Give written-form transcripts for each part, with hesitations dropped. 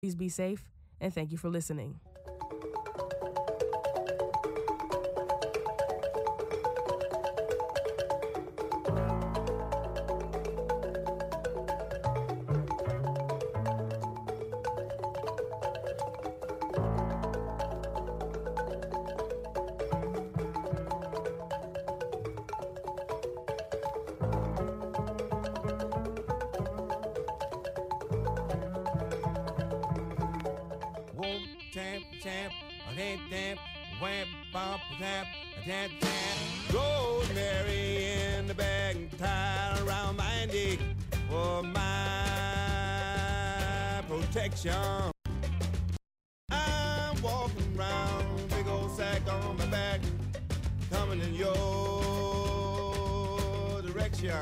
Please be safe, and thank you for listening. Whoop, tap, tap, a tap, tap, whap, bop, tap, a tap, tap. Rosemary in the bag and tied around my neck for my protection. I'm walking around, big old sack on my back, coming in your direction.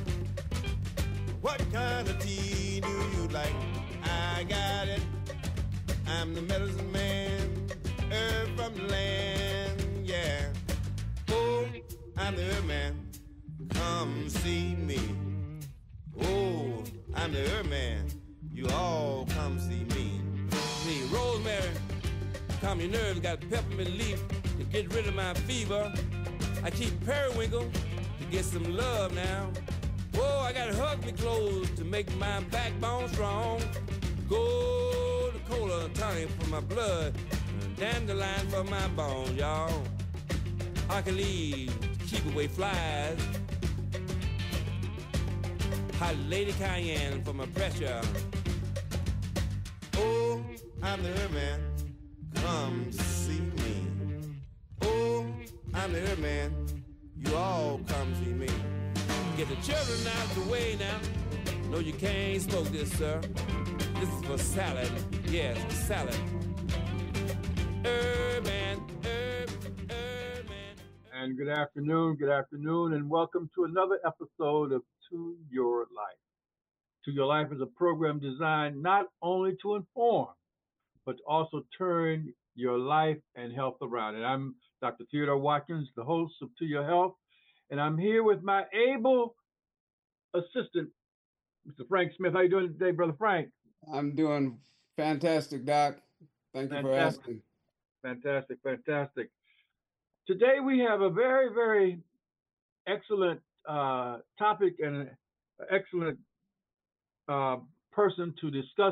What kind of tea do you like? I got it. I'm the medicine man, herb from the land, yeah. Oh, I'm the herb man, come see me. Oh, I'm the herb man, you all come see me. See, rosemary, calm your nerves, got peppermint leaf to get rid of my fever. I keep periwinkle to get some love now. Whoa, I got hug me clothes to make my backbone strong. Gold cola tonic for my blood, dandelion for my bones, y'all. I can leave to keep away flies. Hot lady cayenne for my pressure. Oh, I'm the herb man, come see me. Oh, I'm the herb man, you all come see me. Get the children out the way now. No, you can't smoke this, sir. This is for salad. Yes, salad. Herb man, herb man. And good afternoon, and welcome to another episode of To Your Life. To Your Life is a program designed not only to inform, but to also turn your life and health around. And I'm Dr. Theodore Watkins, the host of To Your Health, and I'm here with my able assistant, Mr. Frank Smith. How you doing today, Brother Frank? I'm doing fantastic, Doc. Thank you for asking. Fantastic. Today we have a very, very excellent topic and an excellent person to discuss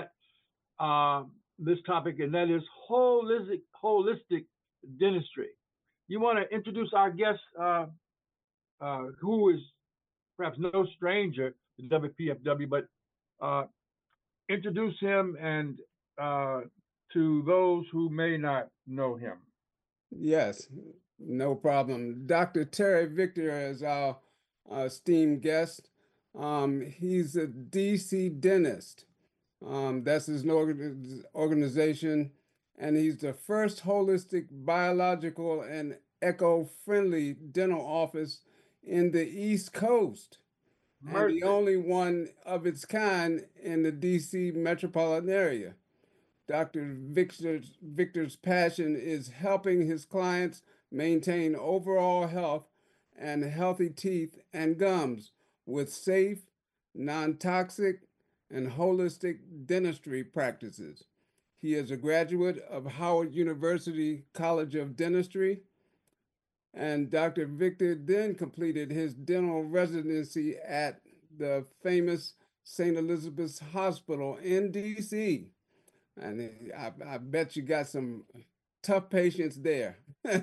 this topic, and that is holistic dentistry. You want to introduce our guest, who is perhaps no stranger to WPFW, but introduce him and to those who may not know him. Yes, no problem. Dr. Terry Victor is our esteemed guest. He's a DC dentist. That's his organization, and he's the first holistic, biological, and eco-friendly dental office in the East Coast, and the only one of its kind in the DC metropolitan area. Dr. Victor's passion is helping his clients maintain overall health and healthy teeth and gums with safe, non-toxic, and holistic dentistry practices. He is a graduate of Howard University College of Dentistry, and Dr. Victor then completed his dental residency at the famous St. Elizabeth's Hospital in DC. And I bet you got some tough patients there.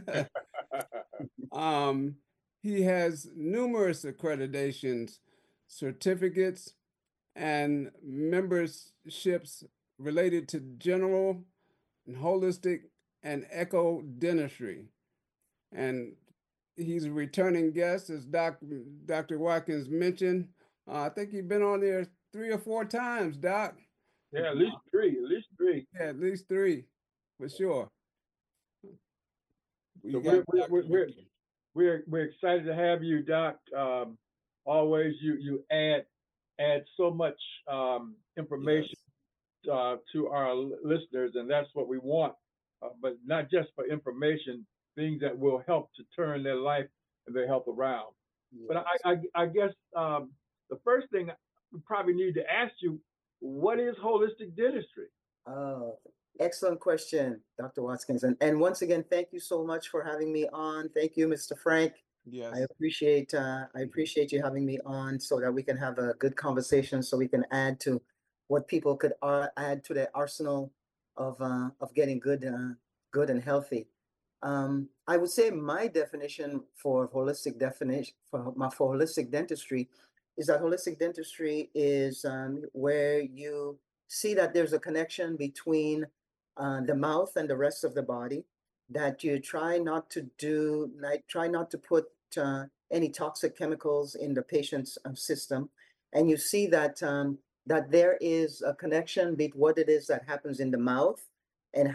He has numerous accreditations, certificates, and memberships related to general and holistic and eco dentistry. And he's a returning guest, as Dr. Watkins mentioned. I think you've been on there 3 or 4 times, Doc. Yeah, at least three. Yeah, at least 3, for sure. So we're excited to have you, Doc. Always you add so much information to our listeners, and that's what we want. But not just for information, things that will help to turn their life and their health around. Yes. But I guess the first thing we probably need to ask you, what is holistic dentistry? Oh, excellent question, Dr. Watkins. And once again, thank you so much for having me on. Thank you, Mr. Frank. Yes. I appreciate you having me on so that we can have a good conversation, so we can add to what people could add to their arsenal of getting good and healthy. I would say my definition for for holistic dentistry is that holistic dentistry is where you see that there's a connection between the mouth and the rest of the body. That you try not to put any toxic chemicals in the patient's system, and you see that that there is a connection between what it is that happens in the mouth and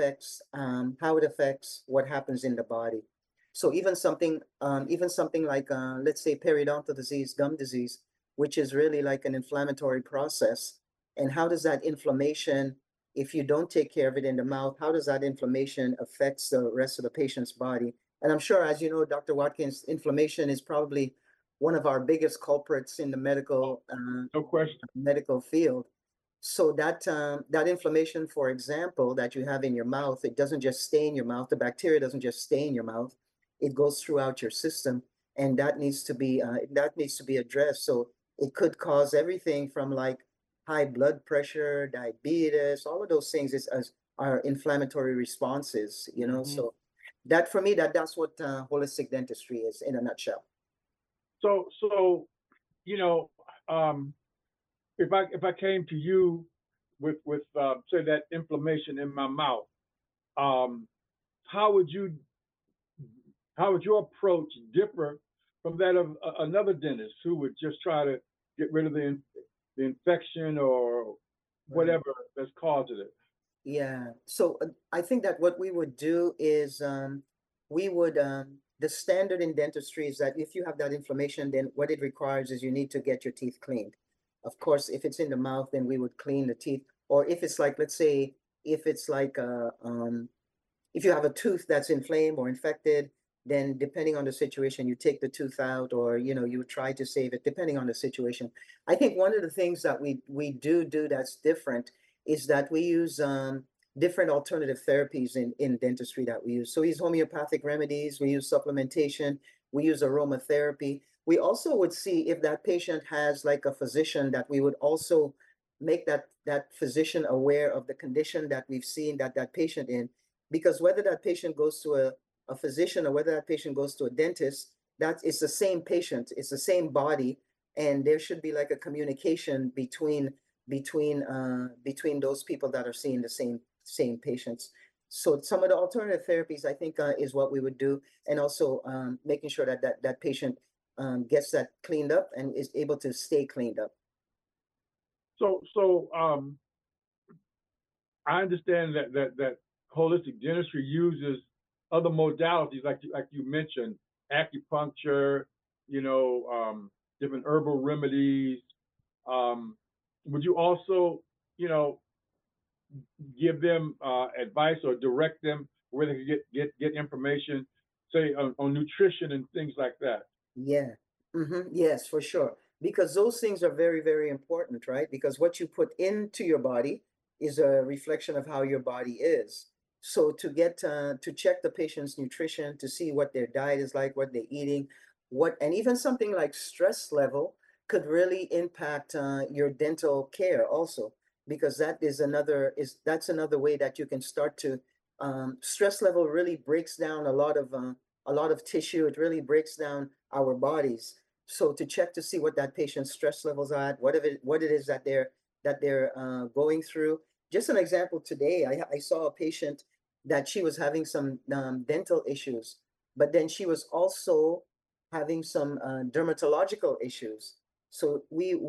how it affects what happens in the body. So even something like let's say periodontal disease, gum disease, which is really like an inflammatory process, and how does that inflammation, if you don't take care of it in the mouth, how does that inflammation affects the rest of the patient's body? And I'm sure, as you know, Dr. Watkins, inflammation is probably one of our biggest culprits in the No question. medical field. So that inflammation, for example, that you have in your mouth, it doesn't just stay in your mouth. The bacteria doesn't just stay in your mouth; it goes throughout your system, and that needs to be addressed. So it could cause everything from like high blood pressure, diabetes, all of those things is are inflammatory responses. So that for me, that's what holistic dentistry is in a nutshell. So you know, um, if I came to you with say that inflammation in my mouth, um, how would you how would your approach differ from that of another dentist who would just try to get rid of the infection or Right. whatever that's causing it? Yeah. So I think that what we would do is we would the standard in dentistry is that if you have that inflammation, then what it requires is you need to get your teeth cleaned. Of course, if it's in the mouth, then we would clean the teeth. Or if it's like, let's say, if it's like if you have a tooth that's inflamed or infected, then depending on the situation, you take the tooth out, or you try to save it, depending on the situation. I think one of the things that we do that's different is that we use different alternative therapies in dentistry that we use. So we use homeopathic remedies, we use supplementation, we use aromatherapy. We also would see if that patient has like a physician, that we would also make that physician aware of the condition that we've seen that patient in, because whether that patient goes to a physician or whether that patient goes to a dentist, that it's the same patient, it's the same body, and there should be like a communication between those people that are seeing the same patients. So some of the alternative therapies, I think, is what we would do, and also making sure that patient gets that cleaned up and is able to stay cleaned up. So I understand that holistic dentistry uses other modalities, like you mentioned, acupuncture, different herbal remedies. Um, would you also, give them advice or direct them where they can get information, say on nutrition and things like that? Yeah. Yes, for sure. Because those things are very, very important, right? Because what you put into your body is a reflection of how your body is. So to check the patient's nutrition, to see what their diet is like, what they're eating, and even something like stress level could really impact your dental care also, because that's another way that you can start to stress level really breaks down a lot of tissue. It really breaks down our bodies. So to check to see what that patient's stress levels are at, what it is that they're going through. Just an example today, I saw a patient that she was having some dental issues, but then she was also having some dermatological issues. So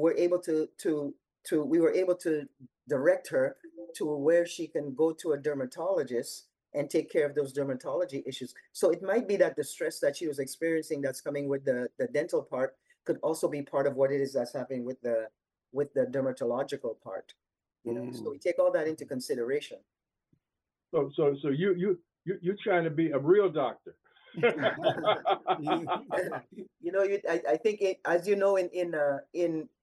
we were able to direct her to where she can go to a dermatologist and take care of those dermatology issues. So it might be that the stress that she was experiencing that's coming with the dental part could also be part of what it is that's happening with the dermatological part. So we take all that into consideration. So you trying to be a real doctor. I think as you know, in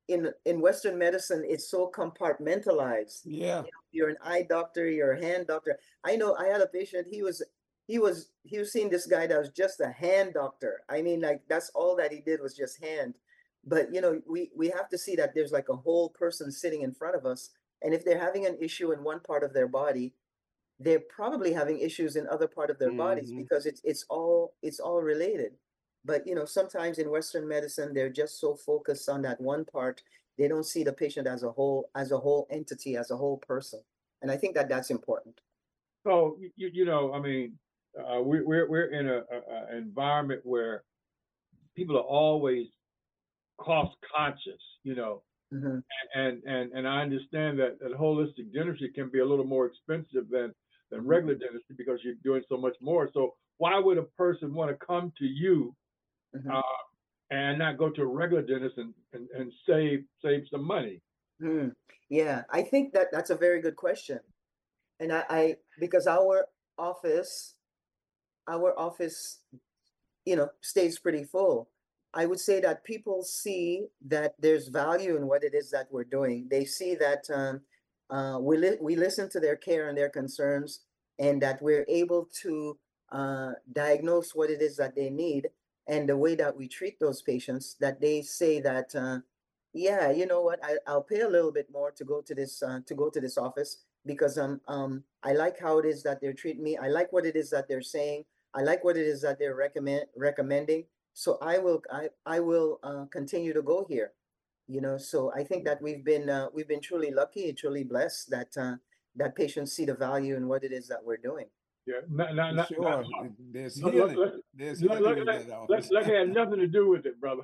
in Western medicine, it's so compartmentalized. Yeah. You're an eye doctor, you're a hand doctor. I know I had a patient, he was seeing this guy that was just a hand doctor. I mean, like that's all that he did was just hand. But we have to see that there's like a whole person sitting in front of us. And if they're having an issue in one part of their body, they're probably having issues in other part of their bodies Mhm. because it's all related. But sometimes in Western medicine, they're just so focused on that one part, they don't see the patient as a whole entity, as a whole person. And I think that that's important. So I mean, we're in a environment where people are always cost conscious, Hmm. and I understand that holistic dentistry can be a little more expensive than regular dentistry because you're doing so much more. So why would a person want to come to you Hmm. uh, and not go to a regular dentist and save some money? Hmm. Yeah, I think that that's a very good question. And I because office, our office stays pretty full. I would say that people see that there's value in what it is that we're doing. They see that we listen to their care and their concerns, and that we're able to diagnose what it is that they need, and the way that we treat those patients. That they say that, yeah, you know what, I'll pay a little bit more to go to this office because I like how it is that they're treating me. I like what it is that they're saying. I like what it is that they're recommending. So I will continue to go here. So I think that we've been truly lucky, truly blessed that that patients see the value in what it is that we're doing. Yeah, not For not not sure. There's look, look, healing. look, There's look, healing look, in look, that look, office. look had nothing to do with it, brother.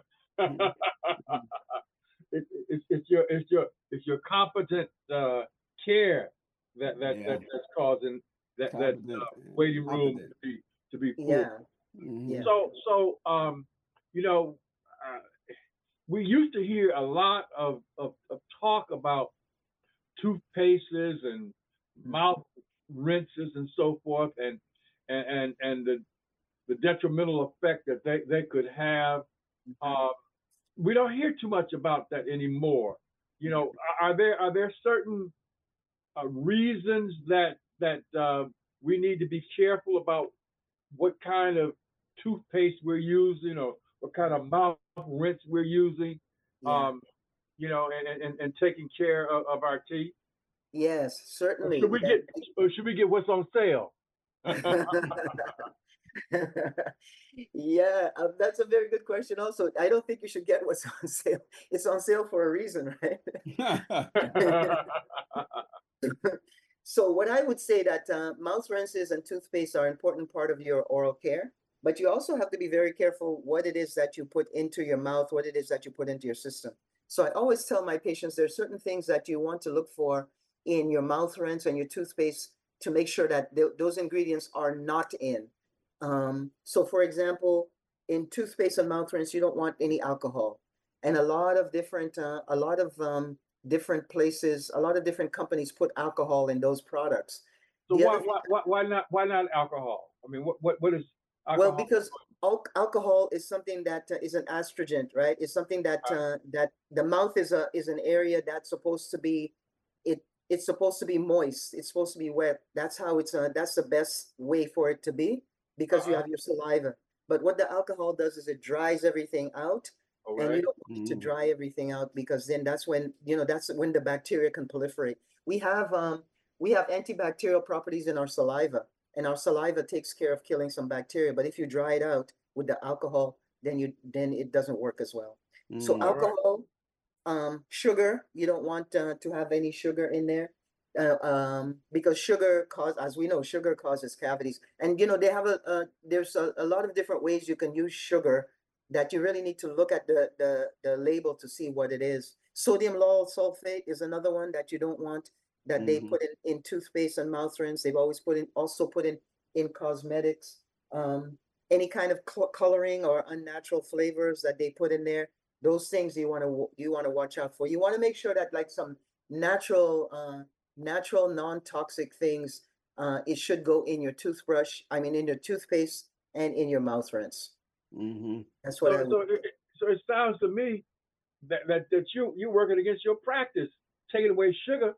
It's your competent care Yeah. that's causing that Competent. waiting room Competent. to be full. Yeah, Hmm. yeah. So you know, uh, we used to hear a lot of talk about toothpastes and mouth rinses and so forth, and the detrimental effect that they could have. Um, we don't hear too much about that anymore. Are there certain reasons that we need to be careful about what kind of toothpaste we're using, or what kind of mouth rinse we're using, Yeah. um, and taking care of our teeth? Yes, Or certainly. should we get what's on sale? Yeah, that's a very good question. Also, I don't think you should get what's on sale. It's on sale for a reason, right? So what I would say that mouth rinses and toothpaste are an important part of your oral care, but you also have to be very careful what it is that you put into your mouth, what it is that you put into your system. So I always tell my patients there are certain things that you want to look for in your mouth rinse and your toothpaste to make sure that those ingredients are not in. So for example, in toothpaste and mouth rinse, you don't want any alcohol. And a lot of different places, a lot of different companies put alcohol in those products. So The why other thing, why why not alcohol? I mean, what is well, alcohol? because alcohol is something that is an astringent, right? It's something that that the mouth is an area that's supposed to be it it's supposed to be moist. It's supposed to be wet. That's the best way for it to be because you Uh-huh. have your saliva. But what the alcohol does is it dries everything out, and you Okay. don't want it to Mhm. dry everything out because then that's when the bacteria can proliferate. We have antibacterial properties in our saliva, and our saliva takes care of killing some bacteria. But if you dry it out with the alcohol, then it doesn't work as well. So All Mhm. right. alcohol, sugar, you don't want to have any sugar in there. Because as we know, sugar causes cavities, and they have there's a lot of different ways you can use sugar that you really need to look at the label to see what it is. Sodium lauryl sulfate is another one that you don't want, that they Mhm. put in toothpaste and mouth rinse. They've always also put in cosmetics. Um, any kind of coloring or unnatural flavors that they put in there, those things you want to watch out for. You want to make sure that like some natural non-toxic things, it should go in your in your toothpaste and in your mouth rinse. Mhm. That's what So I would so it, say. so it sounds to me that you working against your practice, taking away sugar.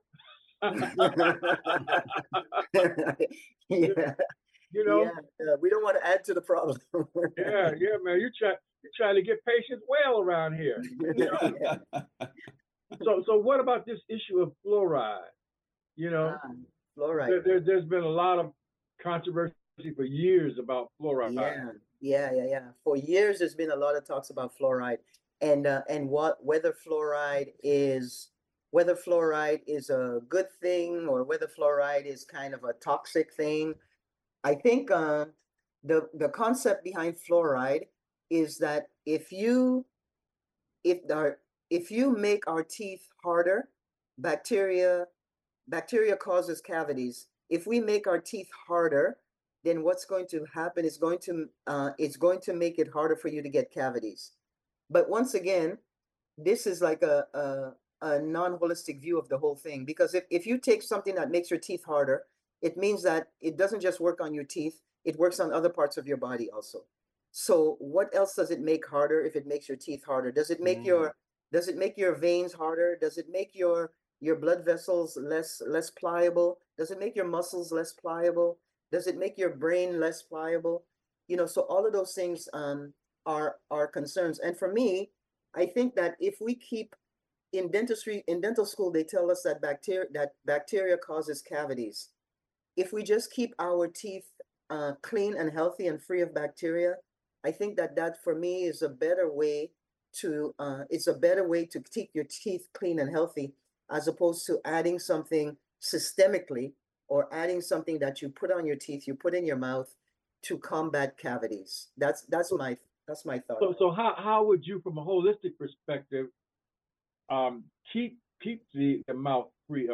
Yeah, You yeah. know, We don't want to add to the problem. yeah, man. You trying to get patients well around here. You know. Yeah. So what about this issue of fluoride? You know, Ah, fluoride. there's been a lot of controversy for years about fluoride. Yeah. For years, there's been a lot of talks about fluoride, and whether fluoride is a good thing or whether fluoride is kind of a toxic thing. I think the concept behind fluoride is that if our if you make our teeth harder, bacteria bacteria causes cavities. If we make our teeth harder, then what's going to happen is it's going to make it harder for you to get cavities. But once again, this is like a non-holistic view of the whole thing, because if you take something that makes your teeth harder, it means that it doesn't just work on your teeth, it works on other parts of your body also. So what else does it make harder if it makes your teeth harder? Does it make your veins harder? Does it make your blood vessels less pliable? Does it make your muscles less pliable? Does it make your brain less pliable? So all of those things are concerns. And for me, I think that if we keep in dental school, they tell us that bacteria causes cavities. If we just keep our teeth clean and healthy and free of bacteria, I think that for me is a better way to keep your teeth clean and healthy, as opposed to adding something systemically, or adding something that you put on your teeth, you put in your mouth to combat cavities. That's my thought on So how would you, from a holistic perspective, um, keep the mouth free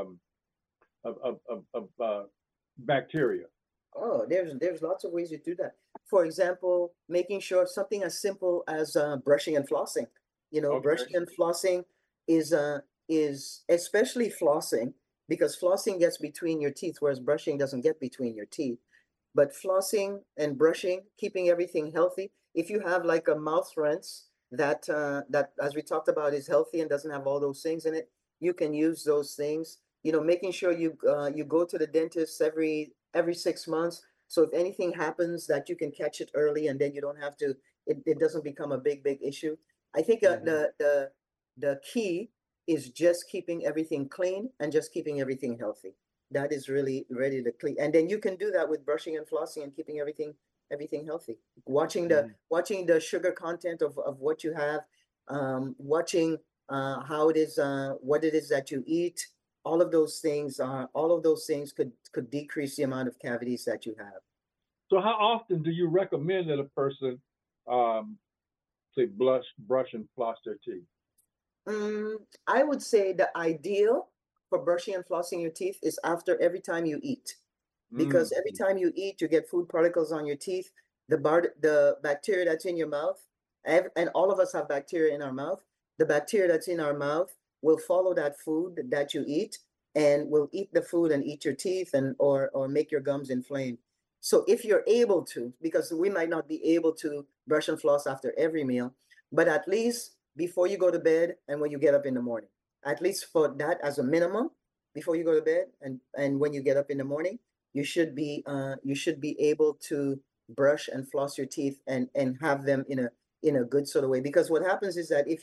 of bacteria? Oh, there's lots of ways to do that. For example, making sure something as simple as brushing and flossing. Okay. Brushing and flossing is especially flossing, because flossing gets between your teeth, whereas brushing doesn't get between your teeth. But flossing and brushing, keeping everything healthy. If you have like a mouth rinse that, as we talked about, is healthy and doesn't have all those things in it, you can use those things. Making sure you go to the dentist every 6 months. So if anything happens, that you can catch it early, and then you don't have to. It doesn't become a big issue. I think Mhm. the key is just keeping everything clean and just keeping everything healthy. That is really ready to clean, and then you can do that with brushing and flossing and keeping everything healthy. Watching the sugar content of what you have, watching how it is, what it is that you eat. All of those things could decrease the amount of cavities that you have. So how often do you recommend that a person, um, say, brush and floss their teeth? Mm, I would say the ideal for brushing and flossing your teeth is after every time you eat, because Mm. every time you eat, you get food particles on your teeth. The bacteria that's in your mouth, and all of us have bacteria in our mouth. The bacteria that's in our mouth will follow that food that you eat, and will eat the food and eat your teeth, and or make your gums inflamed. So if you're able to, because we might not be able to brush and floss after every meal, but at least before you go to bed and when you get up in the morning, at least for that as a minimum, before you go to bed and when you get up in the morning, you should be able to brush and floss your teeth and have them in a good sort of way. Because what happens is that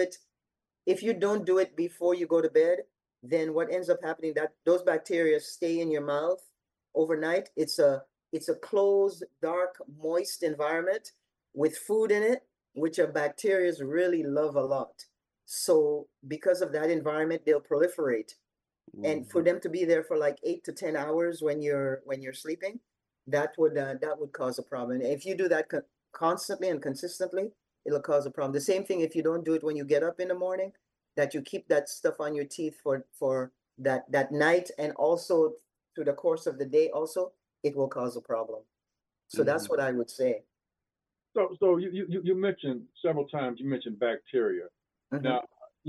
if you don't do it before you go to bed, then what ends up happening, that those bacteria stay in your mouth overnight. It's a closed, dark, moist environment with food in it, which our bacteria really love a lot. So because of that environment, they'll proliferate, and for Mhm. them to be there for like 8 to 10 hours when you're sleeping, that would cause a problem. And if you do that constantly and consistently, it'll cause a problem. The same thing if you don't do it when you get up in the morning, that you keep that stuff on your teeth for that night, and also through the course of the day also, it will cause a problem. So that's Mhm. what I would say. So you mentioned several times, you mentioned bacteria. Hmm. Now,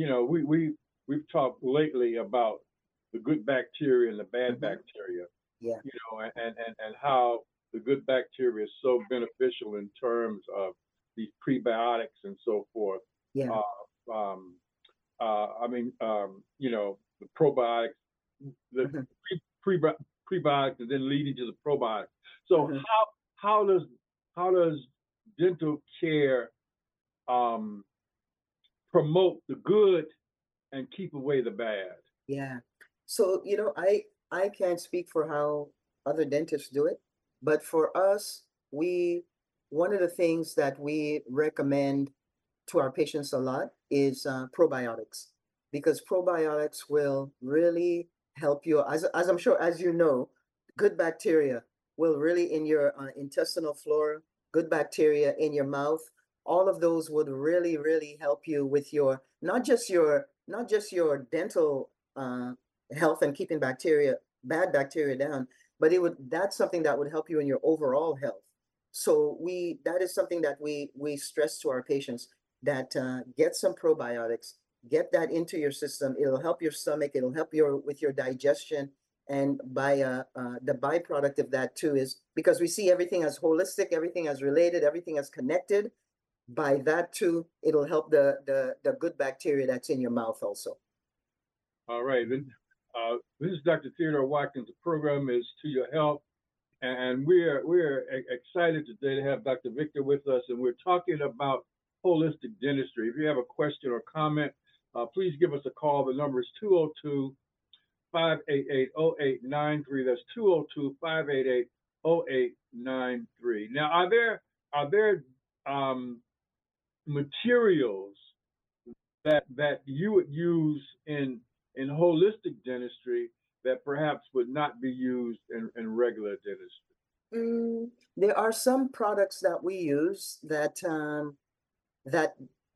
we've talked lately about the good bacteria and the bad Hmm. bacteria, Yeah. and how the good bacteria is so beneficial in terms of these prebiotics and so forth. Yeah. Uh, you know, the probiotics, the Mhm, pre, pre, prebiotics, and then leading to the probiotics. So mhm. how does how does dental care um, promote the good and keep away the bad? Yeah. So, I can't speak for how other dentists do it, but for us, one of the things that we recommend to our patients a lot is probiotics, because probiotics will really help you, as I'm sure, as you know, good bacteria will really in your intestinal flora, good bacteria in your mouth, all of those would really, really help you with your, not just your dental uh, health and keeping bad bacteria down, but that's something that would help you in your overall health. So that is something that we stress to our patients, that get some probiotics, get that into your system. It'll help your stomach. It'll help with your digestion. And the byproduct of that too is, because we see everything as holistic, everything as related, everything as connected. By that too, it'll help the good bacteria that's in your mouth also. All right. Then, this is Dr. Theodore Watkins. The program is To Your Health, and we're excited today to have Dr. Victor with us, and we're talking about holistic dentistry. If you have a question or comment, please give us a call. The number is 202 588 0893. That's 202 588 0893. Now, are there materials that you would use in holistic dentistry that perhaps would not be used in regular dentistry? There are some products that we use that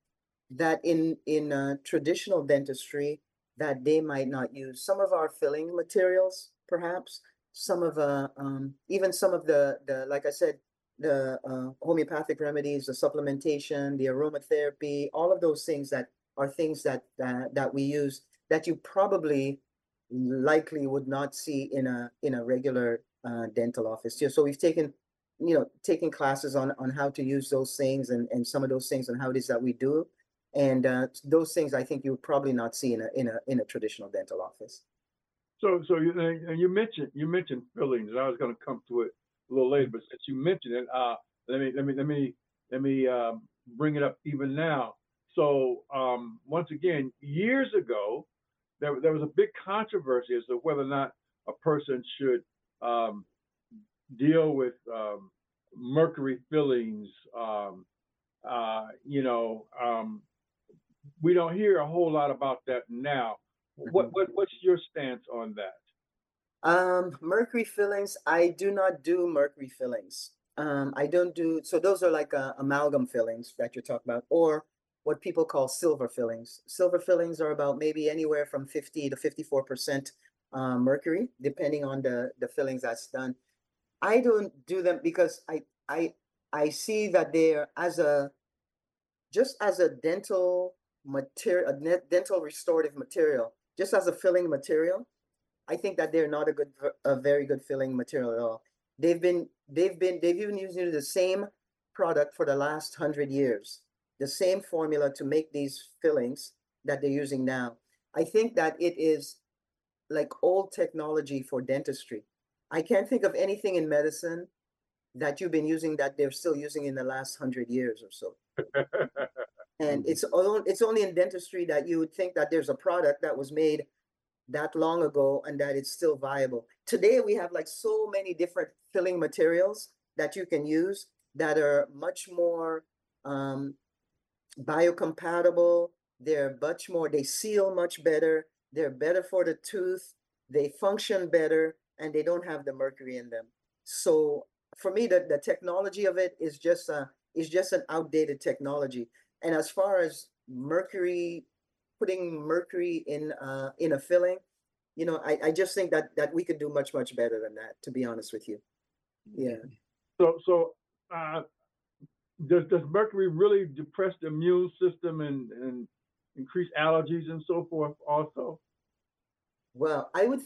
in traditional dentistry that they might not use. Some of our filling materials, perhaps, some of even some of the like I said, the homeopathic remedies, the supplementation, the aromatherapy, all of those things that are things that we use, that you probably likely would not see in a regular dental office. Yeah, so we've taken classes on how to use those things, and some of those things and how it is that we do, and those things I think you would probably not see in a traditional dental office. So you mentioned fillings. I was going to come to it a little later, but since you mentioned it, let me bring it up even now. So once again, years ago, there was a big controversy as to whether or not a person should um, deal with mercury fillings. You know, we don't hear a whole lot about that now. Mhm. What's your stance on that? Mercury fillings, I do not do mercury fillings. I don't do, so those are like amalgam fillings that you're talking about, or what people call silver fillings. Silver fillings are about maybe anywhere from 50 to 54% mercury, depending on the fillings that's done. I don't do them because I see that they're just as a dental material, dental restorative material, just as a filling material. I think that they're not a very good filling material at all. They've even used the same product for the last 100 years, the same formula to make these fillings that they're using now. I think that it is like old technology for dentistry. I can't think of anything in medicine that you've been using that they're still using in the last 100 years or so. And it's only in dentistry that you would think that there's a product that was made that long ago and that it's still viable. Today we have like so many different filling materials that you can use that are much more um, biocompatible. They seal much better. They're better for the tooth. They function better, and they don't have the mercury in them. So for me, the technology of it is just an outdated technology. And as far as putting mercury in a filling, I just think that we could do much better than that, to be honest with you. Yeah. So uh, does mercury really depress the immune system and increase allergies and so forth also? Well,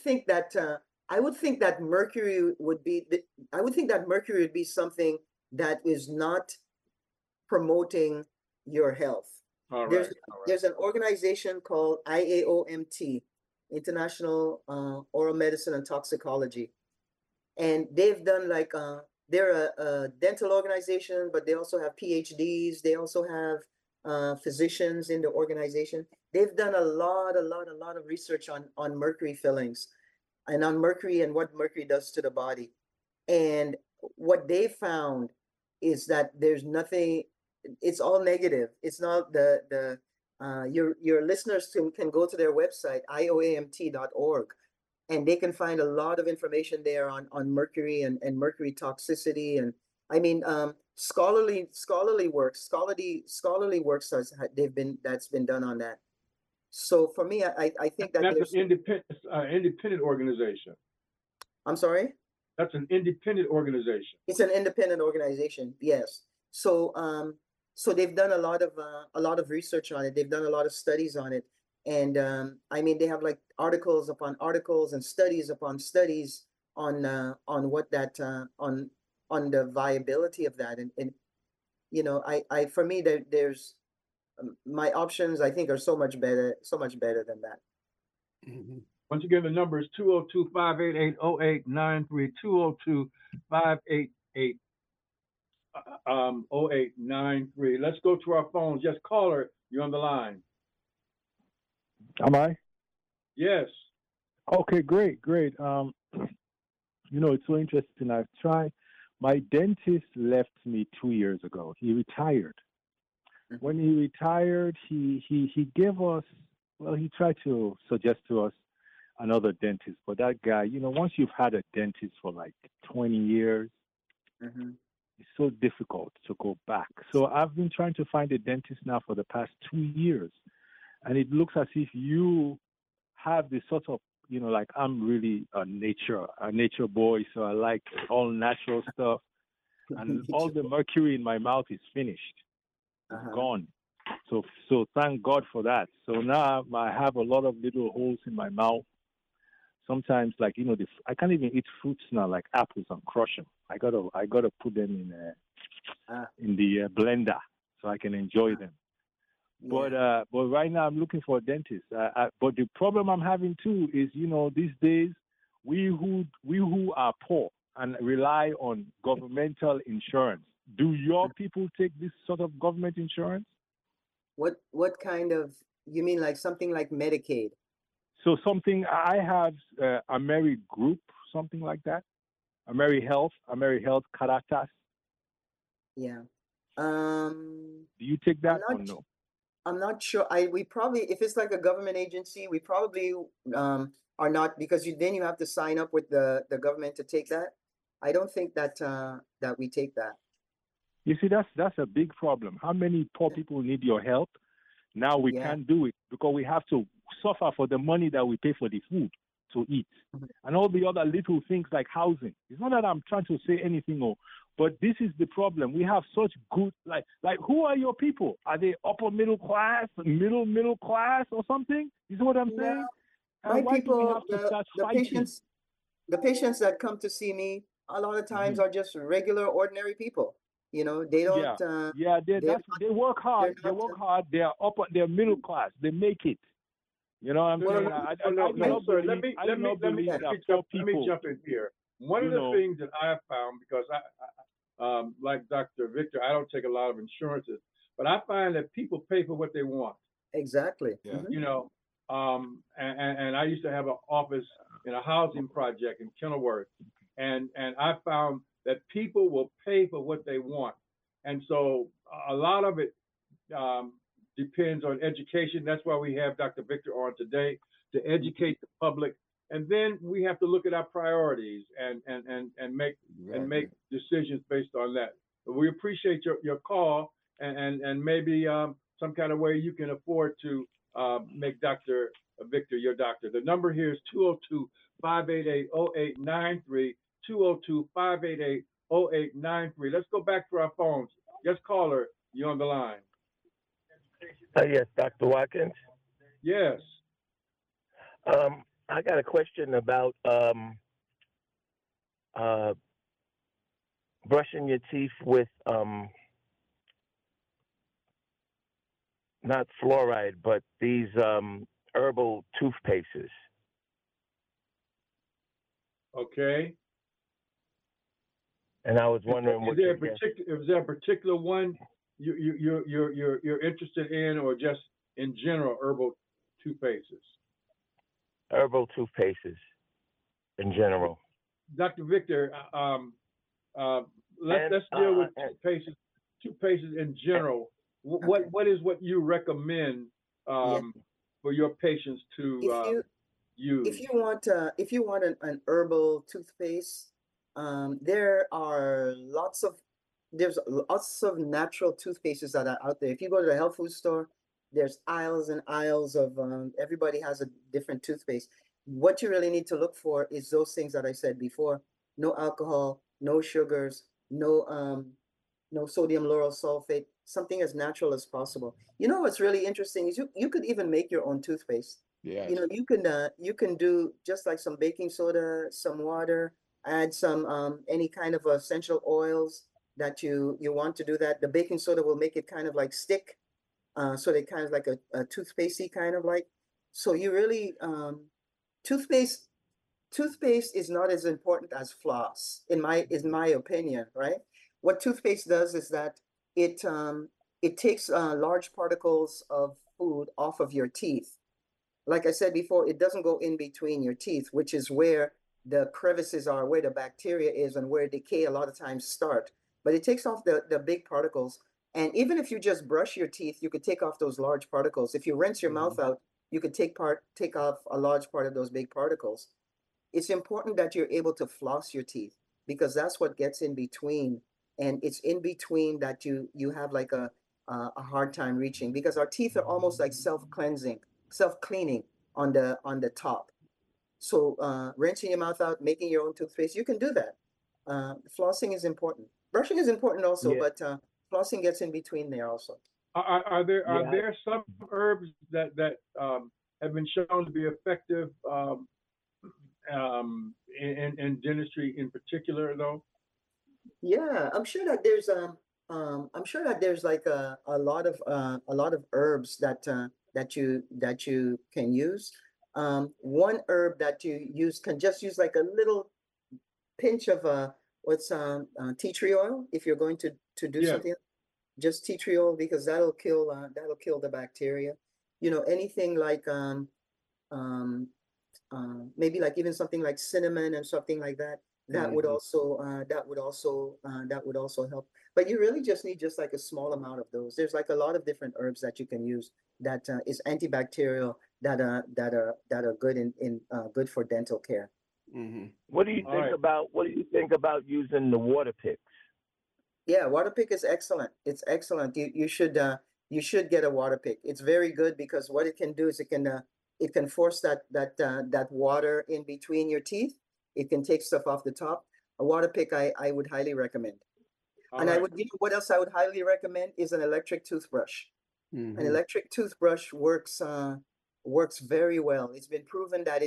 I would think that mercury would be I would think that mercury would be something that is not promoting your health. All There's right. All right. there's an organization called IAOMT, International Oral Medicine and Toxicology, and they've done like they're a dental organization, but they also have PhDs. They also have physicians in the organization. They've done a lot of research on mercury fillings and on mercury and what mercury does to the body. And what they found is that there's nothing, it's all negative. It's not your listeners can go to their website, ioamt.org, and they can find a lot of information there on mercury and mercury toxicity. And I mean, scholarly works that's been done on that. So for me, I think that That's there's, an independent organization. I'm sorry? That's an independent organization. It's an independent organization, yes. So so they've done a lot of research on it. They've done a lot of studies on it. And I mean, they have like articles upon articles and studies upon studies on what that on the viability of that. And you know, I for me there's my options I think are so much better than that. Mhm. Once again, the number is 202-588-0893, 202-588 0893. Let's go to our phones. Yes, caller, you're on the line. Am I? Yes. Okay, great. You know, it's so interesting. I've tried. My dentist left me 2 years ago. He retired. When he retired, he gave us, well, he tried to suggest to us another dentist. But that guy, you know, once you've had a dentist for like 20 years, Mm-hmm. it's so difficult to go back. So I've been trying to find a dentist now for the past 2 years. And it looks as if you have this sort of, you know, like I'm really a nature boy, so I like all natural stuff. And all the mercury in my mouth is finished. It's Uh-huh. gone. So thank God for that. So now I have a lot of little holes in my mouth. Sometimes, like, you know, I can't even eat fruits now, like apples, and crush them. I gotta put them in the blender so I can enjoy them. Yeah. But right now I'm looking for a dentist. But the problem I'm having too is, you know, these days we who are poor and rely on governmental insurance. Do your people take this sort of government insurance? What kind of, you mean like something like Medicaid? So something I have Ameri Group, something like that. Ameri Health Caritas. Yeah. Do you take that or not no? I'm not sure. We probably, if it's like a government agency, we probably are not, because then you have to sign up with the government to take that. I don't think that that we take that. You see, that's a big problem. How many poor people need your help? Now we Yeah. can't do it because we have to suffer for the money that we pay for the food to eat and all the other little things like housing. It's not that I'm trying to say anything, but this is the problem. We have such good, like who are your people? Are they upper middle class, middle class, or something? You see what I'm saying? My Why do we people, have to start fighting? the patients that come to see me a lot of times are just regular, ordinary people. You know, they don't. Yeah, they work hard. They not, work hard. They're middle class. They make it. You know what I'm saying? No, sir. Let me people. jump in here. One of the things that I have found, because I like Dr. Victor, I don't take a lot of insurances, but I find that people pay for what they want. Exactly. Yeah. You know, and I used to have an office in a housing project in Kenilworth, and I found that people will pay for what they want, and so a lot of it depends on education. That's why we have Dr. Victor on today, to educate the public, and then we have to look at our priorities and make decisions based on that. But we appreciate your call, and maybe some kind of way you can afford to make Dr. Victor your doctor. The number here is 202-588-0893, 202-588-0893. Let's go back to our phones. Yes, caller, you're on the line. Yes, Dr. Watkins. Yes. I got a question about brushing your teeth with not fluoride, but these herbal toothpastes. Okay. And I was wondering Is what there your a guess. particular is there a particular one you're interested in, or just in general herbal toothpastes? Herbal toothpastes in general. Dr. Victor, let's deal with toothpastes in general. What is what you recommend for your patients to use? If you want an herbal toothpaste, there are there's lots of natural toothpastes that are out there. If you go to the health food store, there's aisles and aisles of everybody has a different toothpaste. What you really need to look for is those things that I said before: no alcohol, no sugars, no sodium lauryl sulfate, something as natural as possible. You know what's really interesting is you could even make your own toothpaste. Yes. You know, you can do just like some baking soda, some water, add some any kind of essential oils that you want to do that. The baking soda will make it kind of like stick, so they kind of like a toothpastey kind of like. So you really toothpaste is not as important as floss in my opinion, right? What toothpaste does is that it takes large particles of food off of your teeth. Like I said before, it doesn't go in between your teeth, which is where the crevices are, where the bacteria is, and where decay a lot of times start. But it takes off the big particles. And even if you just brush your teeth, you could take off those large particles. If you rinse your mouth out, you could take off a large part of those big particles. It's important that you're able to floss your teeth, because that's what gets in between. And it's in between that you have like a hard time reaching, because our teeth are almost like self-cleaning on the top. So rinsing your mouth out, making your own toothpaste, you can do that. Flossing is important. Brushing is important also, but flossing gets in between there also. Are there some herbs that have been shown to be effective in dentistry in particular, though? Yeah, I'm sure that there's like a lot of herbs that you can use. One herb that you can just use like a little pinch of tea tree oil if you're going to do something. Just tea tree oil, because that'll kill the bacteria. You know, anything like maybe like even something like cinnamon and something like that. That would also help. But you really just need just like a small amount of those. There's like a lot of different herbs that you can use that is antibacterial, that are good in good for dental care. What do you think about using the water picks? Yeah, water pick is excellent. It's excellent. You should get a water pick. It's very good, because what it can do is it can force that water in between your teeth. It can take stuff off the top. A water pick I would highly recommend. I would, what else I would highly recommend is an electric toothbrush. An electric toothbrush works very well. It's been proven that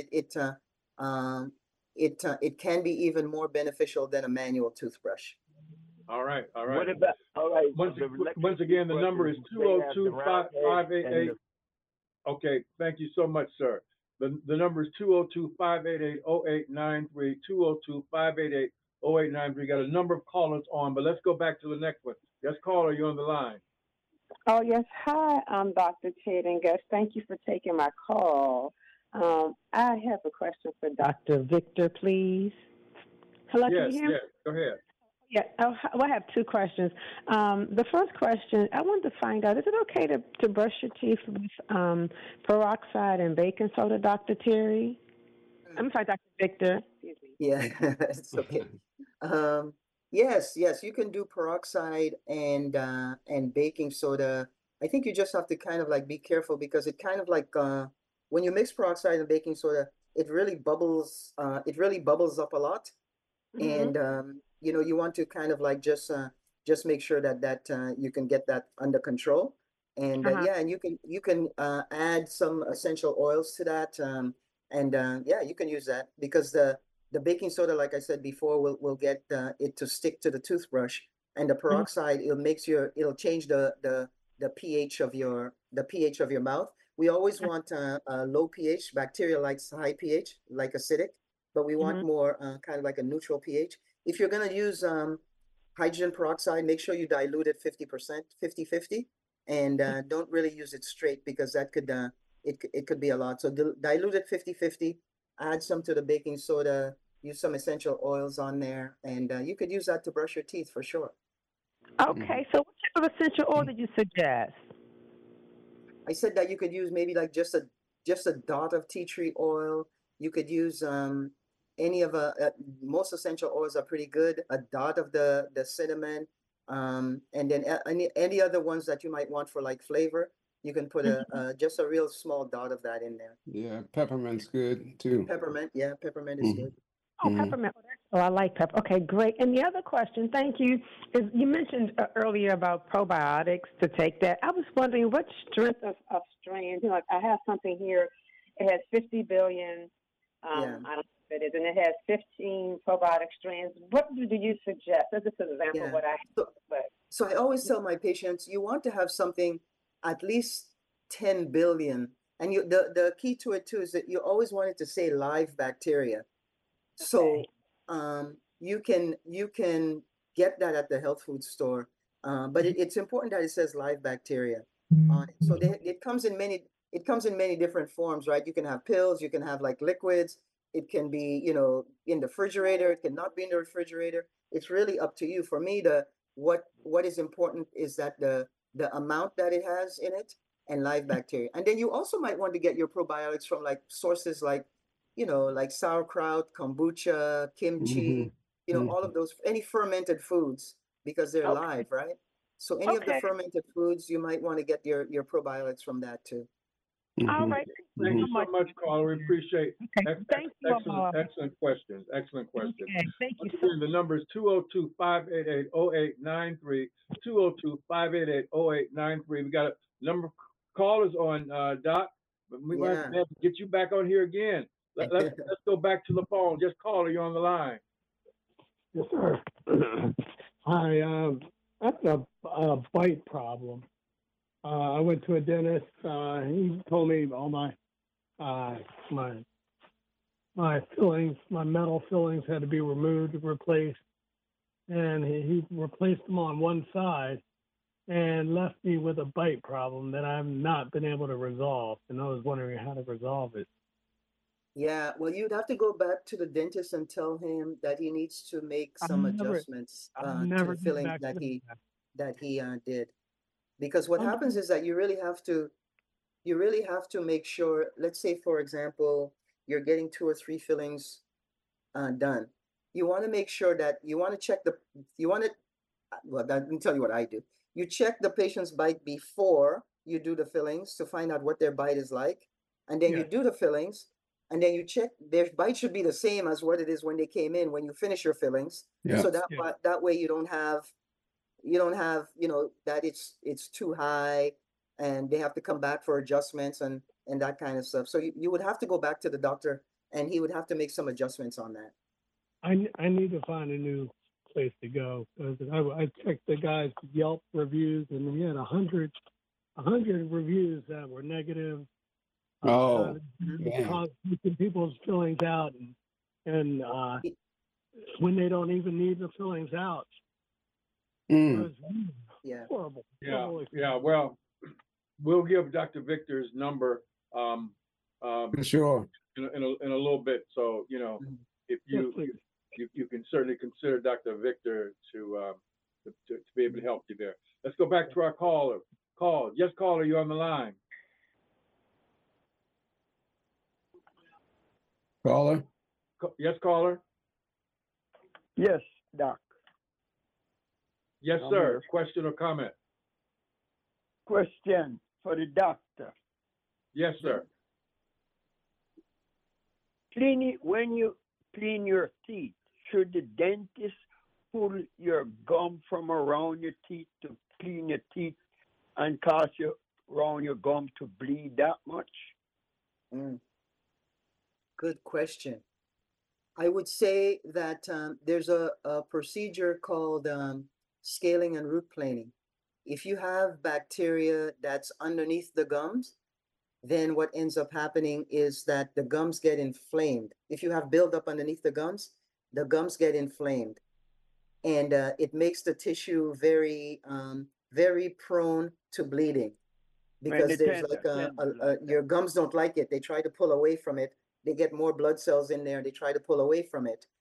it can be even more beneficial than a manual toothbrush. All right. What about, Once again, the number is 202-588. Okay, thank you so much, sir. The number is 202-588-0893, 202-588-0893. Got a number of callers on, but let's go back to the next one. Yes, caller, you're on the line. Oh, yes. Hi, I'm Dr. Ted and Gus. Thank you for taking my call. I have a question for Dr. Victor, please. Hello, can you hear me? Yes, go ahead. Yeah, I have two questions. The first question, I wanted to find out, is it okay to brush your teeth with peroxide and baking soda, Dr. Terry? I'm sorry, Dr. Victor. Excuse me. Yeah, it's okay. Yes, you can do peroxide and baking soda. I think you just have to kind of like be careful, because it kind of like when you mix peroxide and baking soda, it really bubbles up a lot. And you want to kind of like just make sure that you can get that under control. And and you can add some essential oils to that. You can use that, because the baking soda, like I said before, will get it to stick to the toothbrush, and the peroxide it'll change the pH of your the pH of your mouth. We always want a low pH. Bacteria likes high pH, like acidic, but we want more kind of like a neutral pH. If you're going to use hydrogen peroxide, make sure you dilute it 50%, 50-50, and don't really use it straight because that could it could be a lot. So dilute it 50-50, add some to the baking soda, use some essential oils on there, and you could use that to brush your teeth for sure. Okay, so what type of essential oil did you suggest? I said that you could use maybe like just a dot of tea tree oil. You could use any of most essential oils are pretty good. A dot of the cinnamon, and then any other ones that you might want for like flavor. You can put just a real small dot of that in there. Yeah, peppermint's good too. Peppermint, yeah, peppermint is good. Oh, peppermint. Oh, I like pepper. Okay, great. And the other question, thank you, is you mentioned earlier about probiotics to take that. I was wondering what strength of strands. You know, like I have something here. It has 50 billion. I don't know if it is, and it has 15 probiotic strands. What do you suggest? That's just an example of what I have. So I always tell my patients, you want to have something at least 10 billion. And the key to it too is that you always want it to say live bacteria. So you can get that at the health food store, but it's important that it says live bacteria on it. So it comes in many different forms, right? You can have pills, you can have like liquids. It can be, you know, in the refrigerator. It cannot be in the refrigerator. It's really up to you. For me, what is important is that the amount that it has in it and live bacteria. And then you also might want to get your probiotics from like sources like, you know, like sauerkraut, kombucha, kimchi, you know, all of those, any fermented foods, because they're live, right? So any of the fermented foods, you might want to get your probiotics from that too. All right. Thank you so much, caller. We appreciate excellent questions. Excellent questions. Okay. Thank you. The number is 202-588-0893, 202-588-0893. We got a number of callers on, Doc, but we might have to get you back on here again. Let's go back to the phone. Just caller, you're on the line. Yes, sir. I have a bite problem. I went to a dentist. He told me all my fillings, my metal fillings, had to be removed, replaced, and he replaced them on one side, and left me with a bite problem that I've not been able to resolve. And I was wondering how to resolve it. Yeah, well, you'd have to go back to the dentist and tell him that he needs to make some adjustments to the fillings that he did. Because what happens is that you really have to make sure, let's say, for example, you're getting 2 or 3 fillings done. You want to make sure that well, let me tell you what I do. You check the patient's bite before you do the fillings to find out what their bite is like. And then you do the fillings, and then you check their bite should be the same as what it is when they came in, when you finish your fillings. So that way you don't have, you know, that it's too high and they have to come back for adjustments and that kind of stuff. So you would have to go back to the doctor and he would have to make some adjustments on that. I need to find a new place to go, because I checked the guy's Yelp reviews and he had 100 reviews that were negative. Keeping people's fillings out and when they don't even need the fillings out. Horrible. Yeah. Well, we'll give Dr. Victor's number sure in a little bit. So, you know, if you can certainly consider Dr. Victor to be able to help you there. Let's go back to our caller. Yes, caller, you're on the line. Caller? Yes, caller? Yes, Doc. Yes, sir. Question or comment? Question for the doctor. Yes, sir. When you clean your teeth, should the dentist pull your gum from around your teeth to clean your teeth and cause around your gum to bleed that much? Good question. I would say that there's a procedure called scaling and root planing. If you have bacteria that's underneath the gums, then what ends up happening is that the gums get inflamed. If you have buildup underneath the gums get inflamed, and it makes the tissue very prone to bleeding because there's like your gums don't like it. They try to pull away from it. They get more blood cells in there. They try to pull away from it.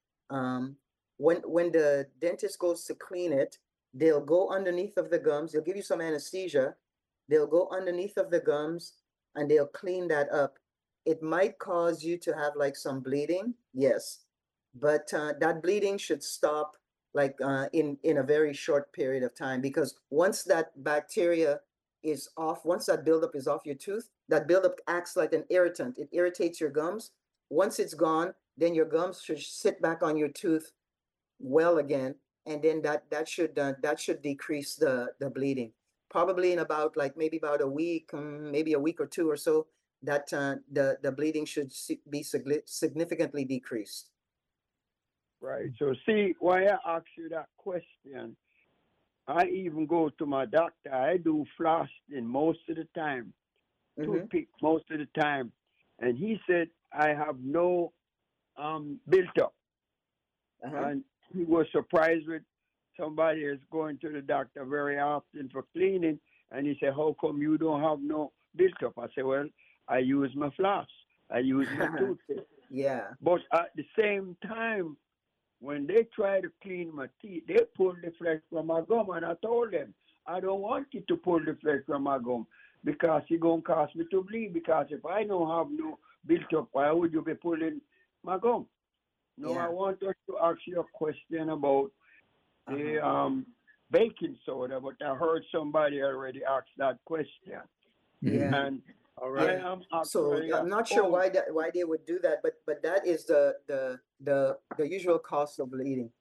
When the dentist goes to clean it, they'll go underneath of the gums. They'll give you some anesthesia. They'll go underneath of the gums and they'll clean that up. It might cause you to have like some bleeding, yes, but that bleeding should stop like in a very short period of time, because once that bacteria is off, once that buildup is off your tooth, that buildup acts like an irritant. It irritates your gums. Once it's gone, then your gums should sit back on your tooth well again, and then that should decrease the bleeding. Probably in about like maybe about a week, maybe a week or two or so, that the bleeding should be significantly decreased. Right. So see why I asked you that question. I even go to my doctor. I do flossing most of the time, toothpick most of the time, and he said I have no built up. And he was surprised with somebody is going to the doctor very often for cleaning, and he said, "How come you don't have no built up?" I said, "Well, I use my floss. I use my toothpaste." Yeah. But at the same time, when they try to clean my teeth, they pull the flesh from my gum, and I told them, "I don't want you to pull the flesh from my gum because it's going to cause me to bleed, because if I don't have no built up, why would you be pulling my gum?" No, I want us to ask you a question about the baking soda, but I heard somebody already ask that question. Yeah. And all right. So I'm not sure why they would do that, but that is the usual cause of bleeding.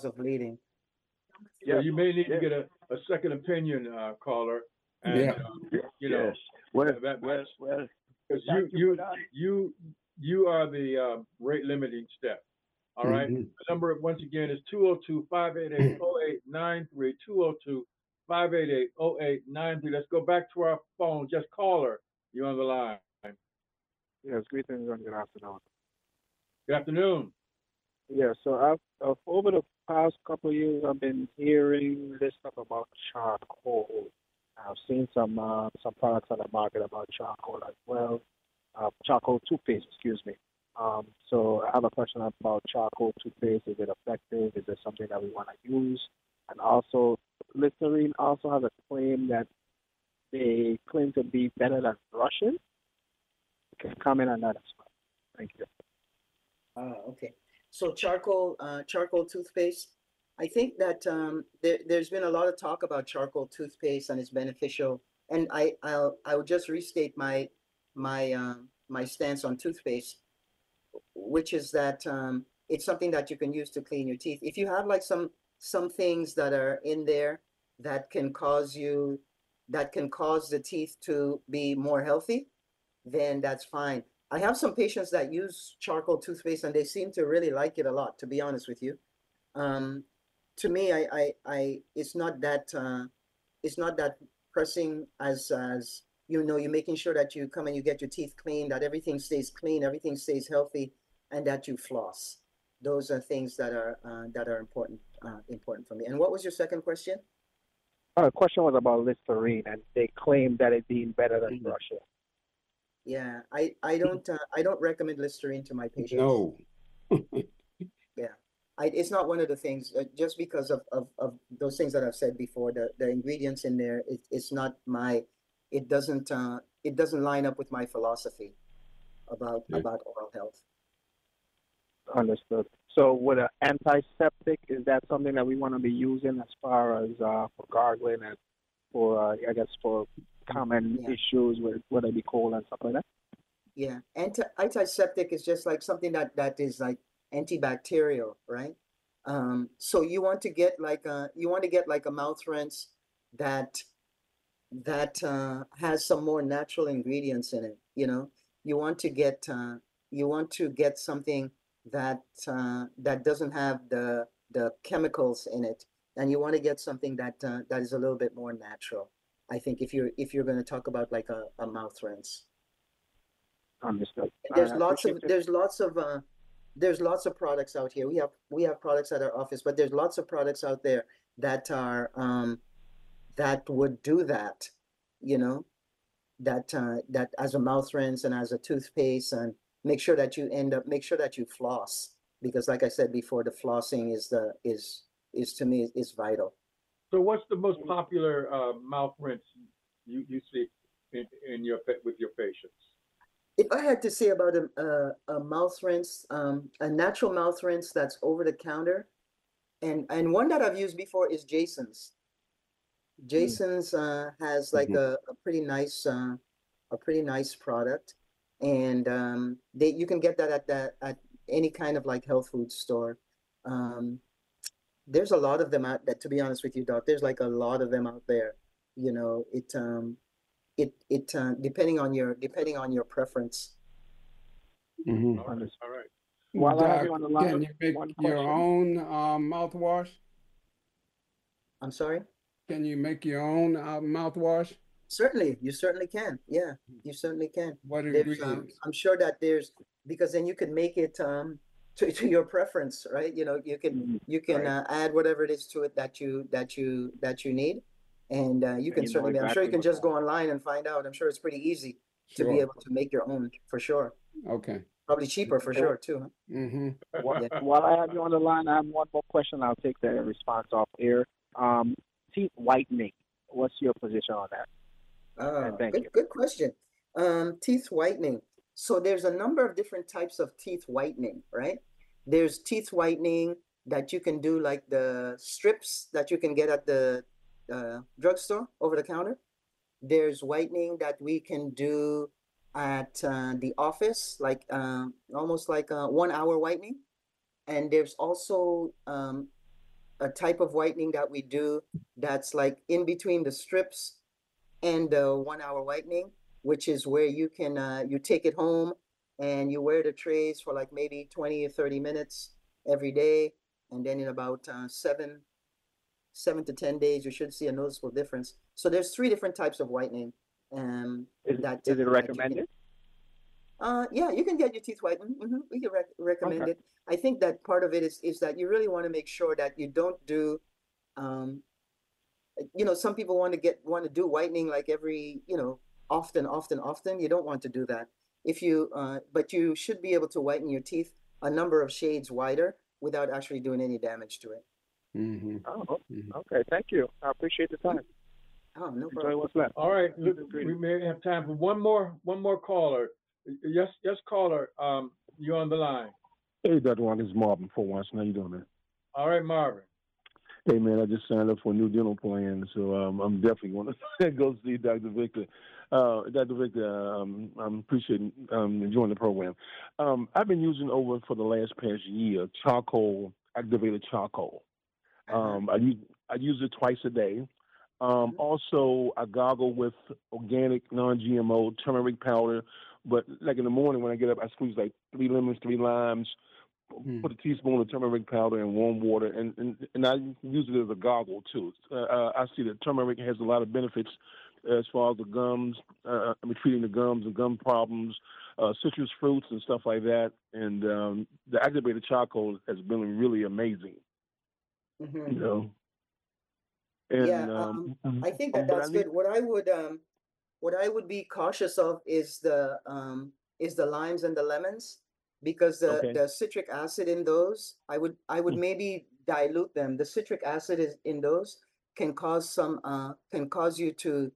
Yeah, you may need to get a second opinion, caller, and you know, because you are the rate limiting step. All right. The number once again is 202-588-0893. 202-588-0893. Let's go back to our phone. Just caller, you're on the line. Yes, greetings and good afternoon. Good afternoon. Yeah, so I've over the past couple of years, I've been hearing this stuff about charcoal. I've seen some products on the market about charcoal as well. Charcoal toothpaste, excuse me. So I have a question about charcoal toothpaste. Is it effective? Is it something that we want to use? And also, Listerine also has a claim that they claim to be better than brushing. Can comment on that as well. Thank you. Okay. So charcoal toothpaste. I think that there's been a lot of talk about charcoal toothpaste and it's beneficial. And I'll just restate my stance on toothpaste, which is that it's something that you can use to clean your teeth. If you have like some things that are in there that can cause the teeth to be more healthy, then that's fine. I have some patients that use charcoal toothpaste and they seem to really like it a lot, to be honest with you. To me, it's not that pressing as you're making sure that you come and you get your teeth clean, that everything stays clean, everything stays healthy, and that you floss. Those are things that are important for me. And what was your second question? The question was about Listerine, and they claim that it being better than brushing. Yeah, I don't recommend Listerine to my patients. No. Yeah, it's not one of the things, just because of those things that I've said before. The ingredients in there, it doesn't line up with my philosophy about oral health. Understood. So with an antiseptic, is that something that we want to be using as far as for gargling and for for common issues with whether it be cold and stuff like that? Yeah, antiseptic is just like something that is like antibacterial, right? So you want to get like a mouth rinse that has some more natural ingredients in it. You want to get something that doesn't have the chemicals in it. and you want to get something that that is a little bit more natural. I think if you're going to talk about like a mouth rinse. Understood. There's I lots of appreciate it. there's lots of products out here. We have products at our office, but there's lots of products out there that are that would do that, you know, that as a mouth rinse and as a toothpaste, and make sure that make sure that you floss, because like I said before, the flossing is to me is vital. So what's the most popular mouth rinse you see in your with your patients? If I had to say about a mouth rinse, a natural mouth rinse that's over the counter, and one that I've used before is Jason's. Jason's has like a pretty nice product, and you can get that at any kind of like health food store. There's a lot of them out that, to be honest with you, Doc, there's like a lot of them out there. You know, depending on your preference. Mm-hmm. All right. While I have Doc, you on the line, can you make one your question. own mouthwash? I'm sorry? Can you make your own mouthwash? Certainly, you certainly can. Yeah, you certainly can. What There's, ingredients? I'm sure that because then you can make it to your preference, right? You know, you can Right. add whatever it is to it that you need, and you can You know certainly. I'm sure you exactly can what's just go on. online and find out. I'm sure it's pretty easy to be Sure. able to make your own, for sure. Okay. Probably cheaper for Okay. sure too. Huh? Mm-hmm. Yeah. While I have you on the line, I have one more question. I'll take that response off air. Teeth whitening. What's your position on that? And thank you. Good question. Teeth whitening. So there's a number of different types of teeth whitening, right? There's teeth whitening that you can do, like the strips that you can get at the drugstore over the counter. There's whitening that we can do at the office, like almost like a 1 hour whitening. And there's also a type of whitening that we do that's like in between the strips and the 1 hour whitening, which is where you can you take it home and you wear the trays for like maybe 20 or 30 minutes every day, and then in about 7 to 10 days you should see a noticeable difference. So there's 3 different types of whitening. Is that it you can- recommended? yeah, you can get your teeth whitened. We can recommend Okay. it. I think that part of it is that you really want to make sure that you don't do, you know, some people want to do whitening like every, you know, often. You don't want to do that. But you should be able to whiten your teeth a number of shades wider without actually doing any damage to it. Mm-hmm. Oh, okay. Thank you. I appreciate the time. Oh, no Enjoy problem. what's left. All right. Keep Look, it we may have time for one more caller. Yes, caller. You're on the line. Hey, Dr. Juan, this is Marvin for once. How you doing, man? All right, Marvin. Hey, man, I just signed up for a new dental plan, so I'm definitely going to go see Dr. Victor. Dr. Victor, I'm appreciating, enjoying the program. I've been using for the past year, activated charcoal. I use it twice a day. Also, I gargle with organic, non-GMO turmeric powder. But like in the morning when I get up, I squeeze like 3 lemons, 3 limes, put a teaspoon of turmeric powder in warm water, and I use it as a gargle too. I see that turmeric has a lot of benefits as far as the gums, treating the gums and gum problems, citrus fruits and stuff like that. And the activated charcoal has been really amazing. Mm-hmm. You know. And, Yeah, I think that's good. What I would be cautious of is the limes and the lemons, because the citric acid in those, I would maybe dilute them. The citric acid in those can cause you to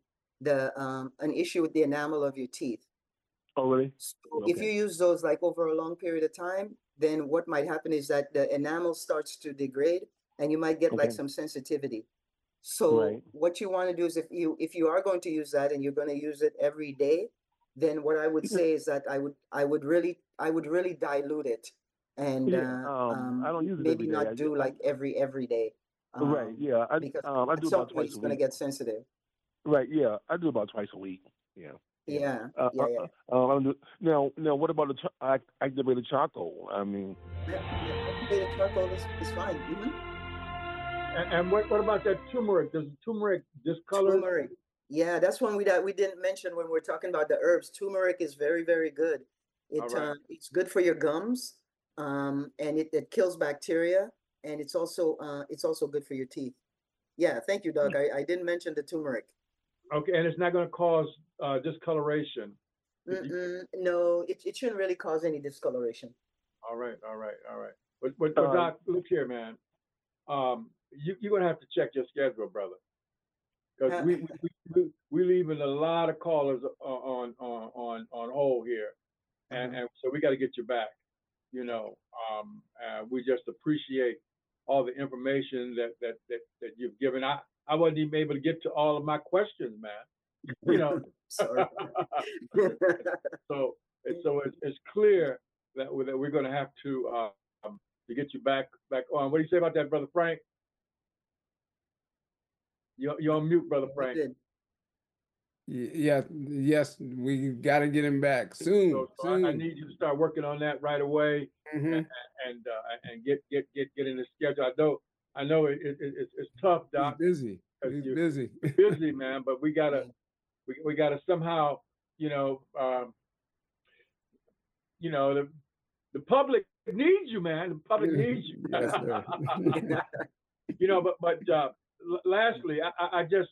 an issue with the enamel of your teeth. Oh, really? So if you use those like over a long period of time, then what might happen is that the enamel starts to degrade and you might get like some sensitivity. So what you want to do is if you are going to use that and you're going to use it every day, then what I would say is that I would really dilute it, and I don't use it maybe every day. not do like every day. Right. Yeah. Because I at do some about point twice it's a going to week. get sensitive. Right. Yeah. I do about twice a week. Yeah. Yeah. Now, what about the activated charcoal? I mean, Activated charcoal is fine. And what about that turmeric? Does turmeric discolor? Turmeric. Yeah, that's one that we didn't mention when we're talking about the herbs. Turmeric is very, very good. It's good for your gums, and it kills bacteria, and it's also good for your teeth. Yeah, thank you, Doug. I didn't mention the turmeric. Okay, and it's not going to cause discoloration. No, it shouldn't really cause any discoloration. All right. But Doc, look here, man. You're going to have to check your schedule, brother, because we leaving a lot of callers on hold here, and so we got to get you back. You know, we just appreciate all the information that you've given. I wasn't even able to get to all of my questions, man. You know, sorry. so it's clear that we're going to have to get you back on. What do you say about that, Brother Frank? You're on mute, Brother Frank. Yes, we got to get him back soon. So I need you to start working on that right away, and get in the schedule. I know it's tough, Doc. He's busy, man. But we gotta somehow, the public needs you, man. The public needs you. Yes, sir. But lastly, I just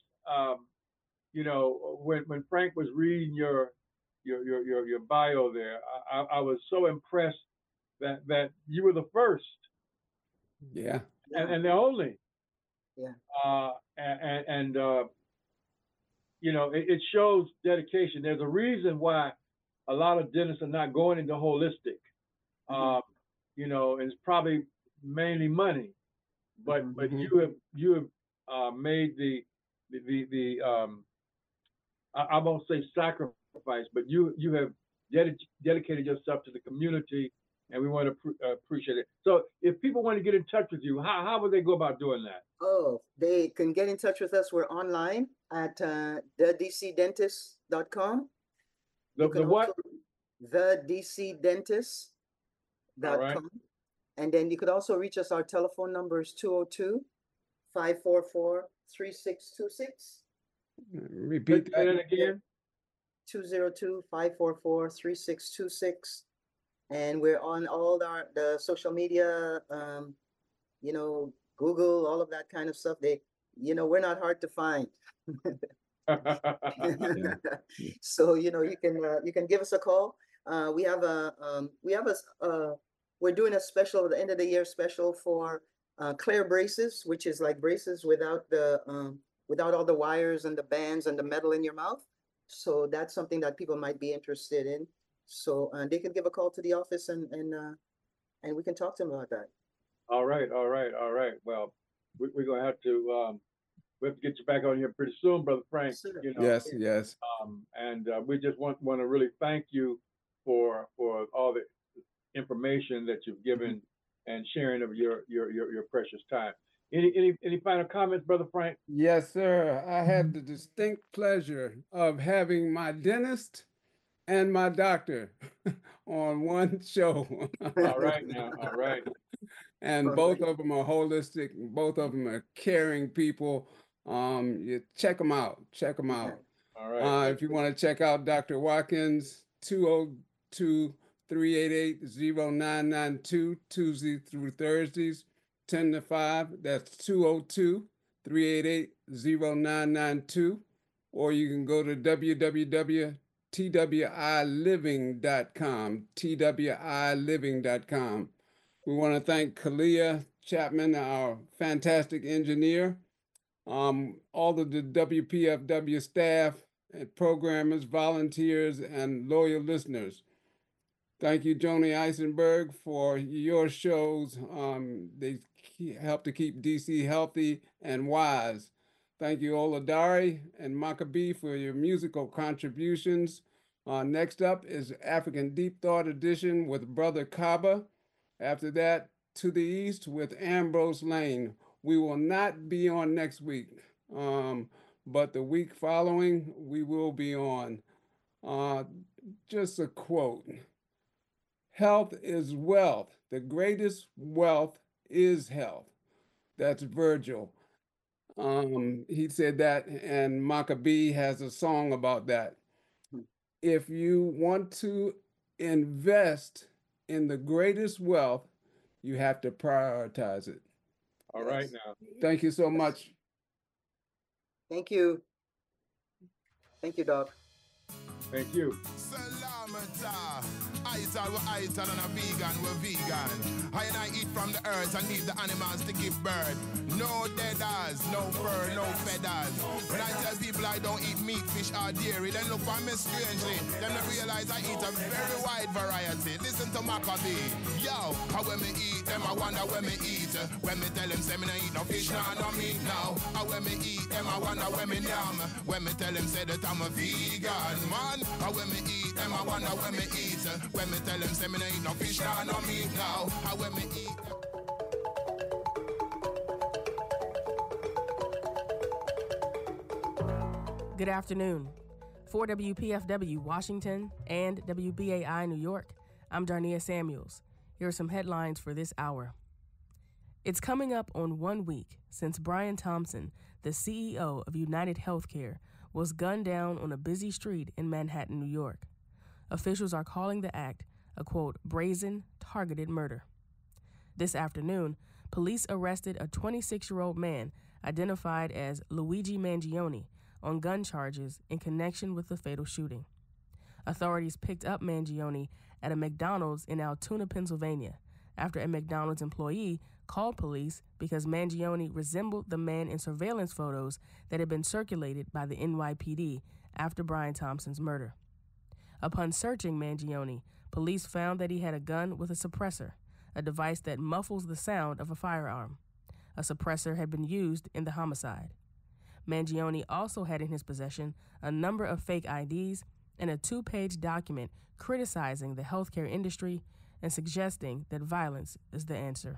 when Frank was reading your bio there, I was so impressed that you were the first. Yeah. And the only. Yeah. It shows dedication. There's a reason why a lot of dentists are not going into holistic. It's probably mainly money, but you have made the I won't say sacrifice, but you have dedicated yourself to the community, and we want to appreciate it. So if people want to get in touch with you, how would they go about doing that? Oh, they can get in touch with us. We're online at thedcdentist.com. The what? Thedcdentist.com. Right. And then you could also reach us. Our telephone number is 202-544-3626. Repeat that again. 202-544-3626. And we're on all the social media, Google, all of that kind of stuff. We're not hard to find. So you can give us a call. We're doing a special at the end of the year special for clear braces, which is like braces without all the wires and the bands and the metal in your mouth. So that's something that people might be interested in. So they can give a call to the office and we can talk to them about that. All right. Well, we're gonna have to get you back on here pretty soon, Brother Frank. Yes. And we just want to really thank you for all the information that you've given and sharing of your precious time. Any final comments, Brother Frank? Yes, sir. I had the distinct pleasure of having my dentist and my doctor on one show. All right. And both of them are holistic. Both of them are caring people. You check them out. All right. If you want to check out Dr. Watkins, 202-388-0992, Tuesday through Thursdays, 10 to 5. That's 202-388-0992. Or you can go to www.twiliving.com, twiliving.com. We want to thank Kalia Chapman, our fantastic engineer, all of the WPFW staff, and programmers, volunteers, and loyal listeners. Thank you, Joni Eisenberg, for your shows. They help to keep DC healthy and wise. Thank you, Oladari and Maccabee, for your musical contributions. Next up is African Deep Thought Edition with Brother Kaba. After that, To the East with Ambrose Lane. We will not be on next week, but the week following, we will be on. Just a quote. Health is wealth. The greatest wealth is health. That's Virgil. He said that, and Maccabee has a song about that. If you want to invest in the greatest wealth, you have to prioritize it. All right now. Thank you so much. Thank you. Thank you, Doc. Thank you. Salamata. I eat and a vegan, we're vegan. I and I eat from the earth and leave the animals to give birth. No deaders, no fur, no feathers. When I tell people I don't eat meat, fish or dairy, then look for me strangely. Then they realize I eat a very wide variety. Listen to Maccabee. Yo, how when me eat them, I wonder when me eat. When me tell them, say me no eat no fish, no meat now. How when me eat them, I wonder when me yam. When me tell them, say that I'm a vegan, man. How when me eat them, I wonder when me eat. When me tell them, say me no eat no fish, no meat now. How when me eat them. Good afternoon. For WPFW Washington and WBAI New York, I'm Darnia Samuels. Here are some headlines for this hour. It's coming up on 1 week since Brian Thompson, the CEO of United Healthcare, was gunned down on a busy street in Manhattan, New York. Officials are calling the act a, quote, brazen, targeted murder. This afternoon, police arrested a 26-year-old man identified as Luigi Mangione on gun charges in connection with the fatal shooting. Authorities picked up Mangione at a McDonald's in Altoona, Pennsylvania, after a McDonald's employee called police because Mangione resembled the man in surveillance photos that had been circulated by the NYPD after Brian Thompson's murder. Upon searching Mangione, police found that he had a gun with a suppressor, a device that muffles the sound of a firearm. A suppressor had been used in the homicide. Mangione also had in his possession a number of fake IDs and a 2-page document criticizing the healthcare industry and suggesting that violence is the answer.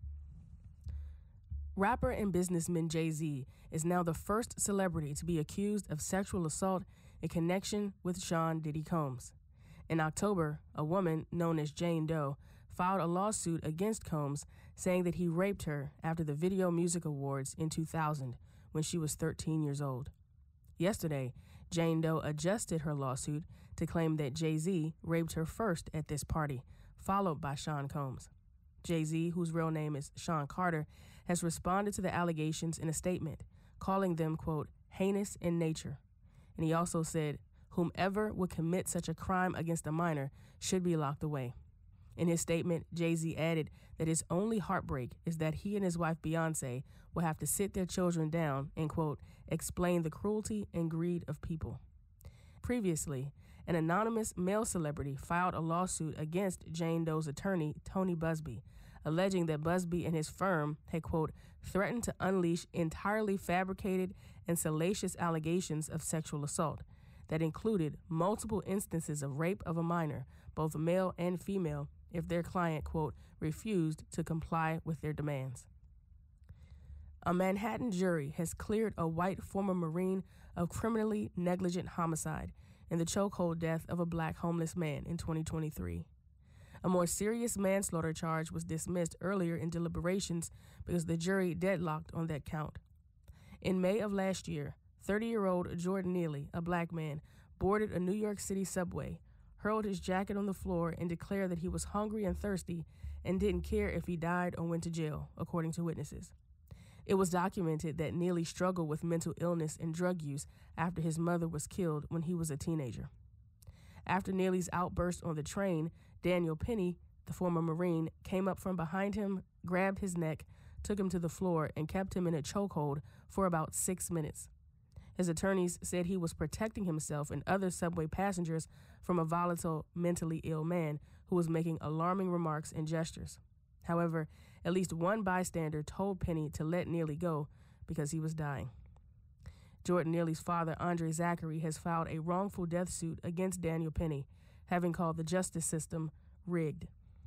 Rapper and businessman Jay-Z is now the first celebrity to be accused of sexual assault in connection with Sean Diddy Combs. In October, a woman known as Jane Doe filed a lawsuit against Combs saying that he raped her after the Video Music Awards in 2000 when she was 13 years old. Yesterday, Jane Doe adjusted her lawsuit to claim that Jay-Z raped her first at this party, followed by Sean Combs. Jay-Z, whose real name is Sean Carter, has responded to the allegations in a statement, calling them, quote, heinous in nature. And he also said, whomever would commit such a crime against a minor should be locked away. In his statement, Jay-Z added that his only heartbreak is that he and his wife Beyonce will have to sit their children down and, quote, explain the cruelty and greed of people. Previously, an anonymous male celebrity filed a lawsuit against Jane Doe's attorney, Tony Busby, alleging that Busby and his firm had, quote, threatened to unleash entirely fabricated and salacious allegations of sexual assault that included multiple instances of rape of a minor, both male and female, if their client, quote, refused to comply with their demands. A Manhattan jury has cleared a white former Marine of criminally negligent homicide in the chokehold death of a black homeless man in 2023. A more serious manslaughter charge was dismissed earlier in deliberations because the jury deadlocked on that count. In May of last year, 30-year-old Jordan Neely, a black man, boarded a New York City subway, hurled his jacket on the floor, and declared that he was hungry and thirsty and didn't care if he died or went to jail, according to witnesses. It was documented that Neely struggled with mental illness and drug use after his mother was killed when he was a teenager. After Neely's outburst on the train, Daniel Penny, the former Marine, came up from behind him, grabbed his neck, took him to the floor, and kept him in a chokehold for about 6 minutes. His attorneys said he was protecting himself and other subway passengers from a volatile, mentally ill man who was making alarming remarks and gestures. However, at least one bystander told Penny to let Neely go because he was dying. Jordan Neely's father, Andre Zachary, has filed a wrongful death suit against Daniel Penny, having called the justice system rigged.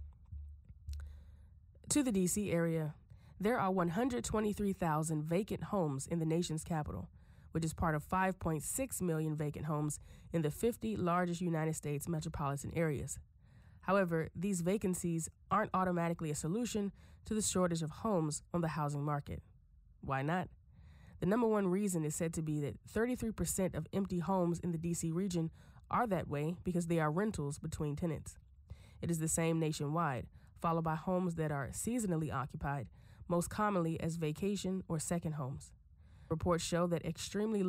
To the D.C. area, there are 123,000 vacant homes in the nation's capital, which is part of 5.6 million vacant homes in the 50 largest United States metropolitan areas. However, these vacancies aren't automatically a solution to the shortage of homes on the housing market. Why not? The number one reason is said to be that 33% of empty homes in the D.C. region are that way because they are rentals between tenants. It is the same nationwide, followed by homes that are seasonally occupied, most commonly as vacation or second homes. Reports show that extremely